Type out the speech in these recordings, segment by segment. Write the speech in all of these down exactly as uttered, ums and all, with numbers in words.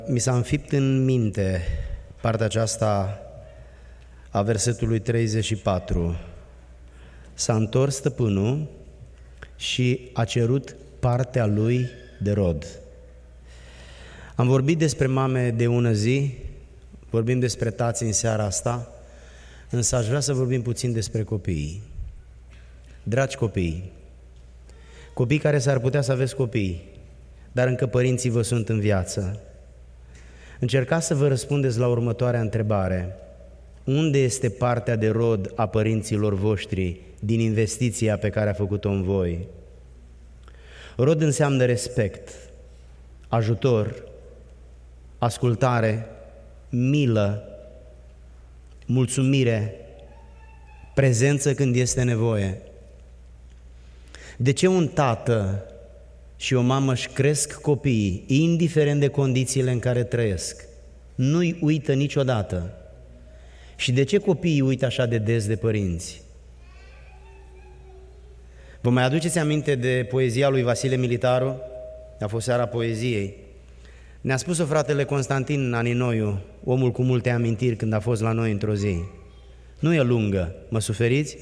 Mi s-a înfipt în minte partea aceasta a versetului treizeci și patru. S-a întors stăpânul și a cerut partea lui de rod. Am vorbit despre mame de ună zi, vorbim despre tați în seara asta, însă aș vrea să vorbim puțin despre copii. Dragi copii, copii care s-ar putea să aveți copii, dar încă părinții vă sunt în viață, încercați să vă răspundeți la următoarea întrebare. Unde este partea de rod a părinților voștri din investiția pe care a făcut-o în voi? Rod înseamnă respect, ajutor, ascultare, milă, mulțumire, prezență când este nevoie. De ce un tată și o mamă își cresc copiii, indiferent de condițiile în care trăiesc, nu-i uită niciodată? Și de ce copiii uită așa de des de părinți? Vă mai aduceți aminte de poezia lui Vasile Militaru? A fost seara poeziei. Ne-a spus-o fratele Constantin Aninoiu, omul cu multe amintiri, când a fost la noi într-o zi. Nu e lungă, mă suferiți?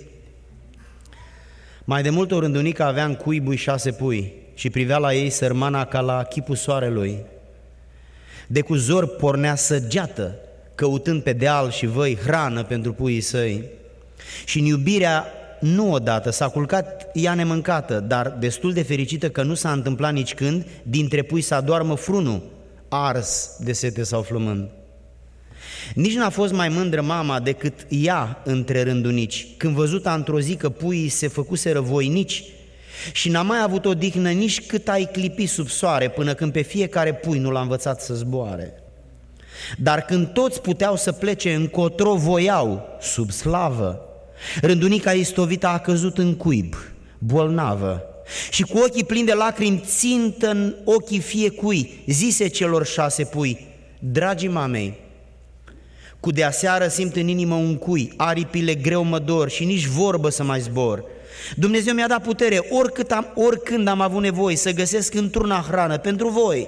Mai de mult o rândunică avea în cuibui șase pui și privea la ei sărmana ca la chipul soarelui. De cu zor pornea săgeată, căutând pe deal și văi hrană pentru puii săi. Și în iubirea nu odată s-a culcat ea nemâncată, dar destul de fericită că nu s-a întâmplat nici când dintre pui să adoarmă frunul, ars de sete sau flămând. Nici n-a fost mai mândră mama decât ea între rândunici, când văzuta într-o zi că puii se făcuseră voinici și n-a mai avut odihnă nici cât ai clipi sub soare, până când pe fiecare pui nu l-a învățat să zboare. Dar când toți puteau să plece încotro voiau, sub slavă, rândunica istovită a căzut în cuib, bolnavă, și cu ochii plini de lacrimi țintă în ochii fiecui, zise celor șase pui: dragii mamei, cu deaseară simt în inimă un cui, aripile greu mă dor și nici vorbă să mai zbor. Dumnezeu mi-a dat putere oricât am, oricând am avut nevoie să găsesc într-una hrană pentru voi.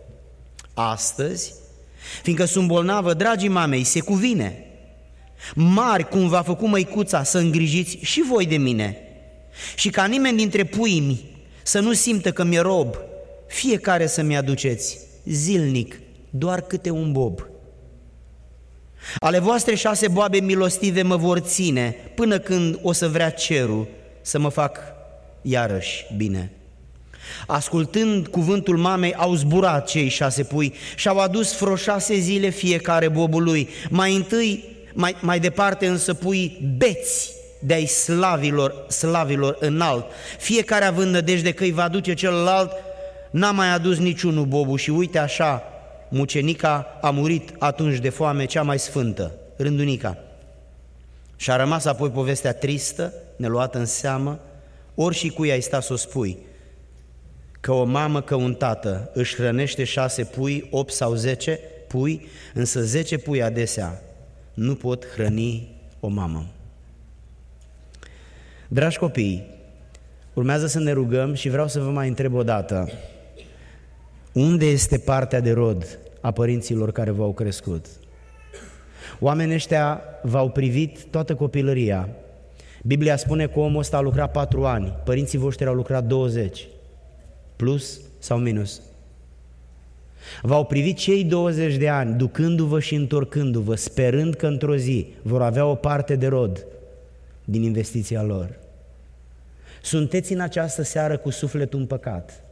Astăzi, fiindcă sunt bolnavă, dragii mamei, se cuvine, mari cum v-a făcut măicuța, să îngrijiți și voi de mine. Și ca nimeni dintre puii să nu simtă că mi-e rob, fiecare să-mi aduceți zilnic doar câte un bob. Ale voastre șase boabe milostive mă vor ține până când o să vrea cerul să mă fac iarăși bine. Ascultând cuvântul mamei, au zburat cei șase pui și-au adus vreo șase zile fiecare bobul lui. Mai întâi, mai, mai departe însă pui beți de-ai slavilor, slavilor înalt, fiecare având nădejde că îi va duce celălalt, n-a mai adus niciunul bobul și uite așa, mucenica a murit atunci de foame, cea mai sfântă, rândunica. Și a rămas apoi povestea tristă, neluată în seamă, ori și cui ai sta să o spui, că o mamă, că un tată își hrănește șase pui, opt sau zece pui, însă zece pui adesea nu pot hrăni o mamă. Dragi copii, urmează să ne rugăm și vreau să vă mai întreb o dată. Unde este partea de rod a părinților care v-au crescut? Oamenii ăștia v-au privit toată copilăria. Biblia spune că omul ăsta a lucrat patru ani, părinții voștri au lucrat douăzeci, plus sau minus. V-au privit cei douăzeci de ani, ducându-vă și întorcându-vă, sperând că într-o zi vor avea o parte de rod din investiția lor. Sunteți în această seară cu sufletul împăcat,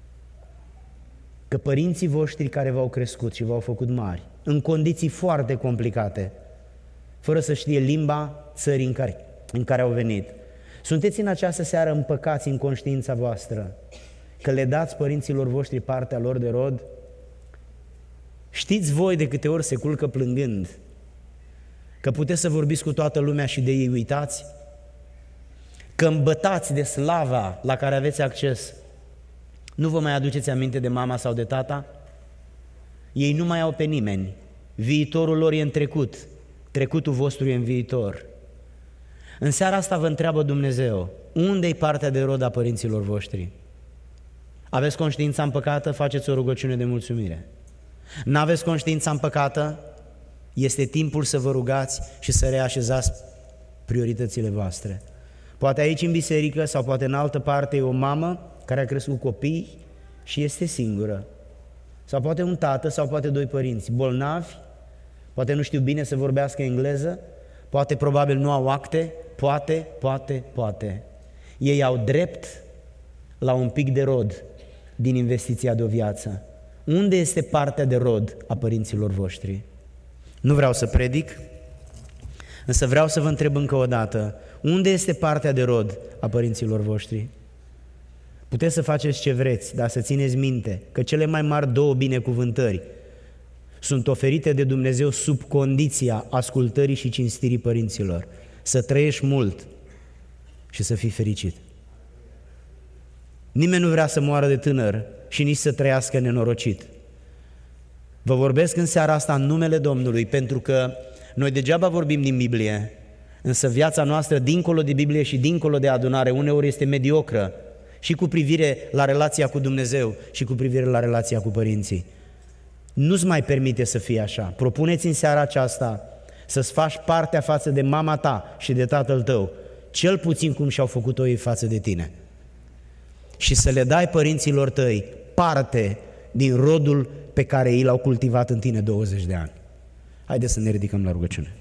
că părinții voștri care v-au crescut și v-au făcut mari, în condiții foarte complicate, fără să știe limba țării în care, în care au venit, sunteți în această seară împăcați în conștiința voastră, că le dați părinților voștri partea lor de rod? Știți voi de câte ori se culcă plângând, că puteți să vorbiți cu toată lumea și de ei uitați? Că îmbătați de slava la care aveți acces, nu vă mai aduceți aminte de mama sau de tata? Ei nu mai au pe nimeni, viitorul lor e în trecut, trecutul vostru e în viitor. În seara asta vă întreabă Dumnezeu, unde-i partea de rod a părinților voștri? Aveți conștiința împăcată? Faceți o rugăciune de mulțumire. N-aveți conștiința împăcată? Este timpul să vă rugați și să reașezați prioritățile voastre. Poate aici în biserică sau poate în altă parte e o mamă care a crescut copii și este singură. Sau poate un tată sau poate doi părinți bolnavi, poate nu știu bine să vorbească engleză, poate probabil nu au acte, poate, poate, poate. Ei au drept la un pic de rod din investiția de o viață. Unde este partea de rod a părinților voștri? Nu vreau să predic, însă vreau să vă întreb încă o dată, unde este partea de rod a părinților voștri? Puteți să faceți ce vreți, dar să țineți minte că cele mai mari două binecuvântări sunt oferite de Dumnezeu sub condiția ascultării și cinstirii părinților. Să trăiești mult și să fii fericit. Nimeni nu vrea să moară de tânăr și nici să trăiască nenorocit. Vă vorbesc în seara asta în numele Domnului, pentru că noi degeaba vorbim din Biblie, însă viața noastră dincolo de Biblie și dincolo de adunare uneori este mediocră și cu privire la relația cu Dumnezeu și cu privire la relația cu părinții. Nu-ți mai permite să fie așa. Propuneți în seara aceasta să-ți faci partea față de mama ta și de tatăl tău, cel puțin cum și-au făcut-o ei față de tine. Și să le dai părinților tăi parte din rodul pe care ei l-au cultivat în tine douăzeci de ani. Haideți să ne ridicăm la rugăciune.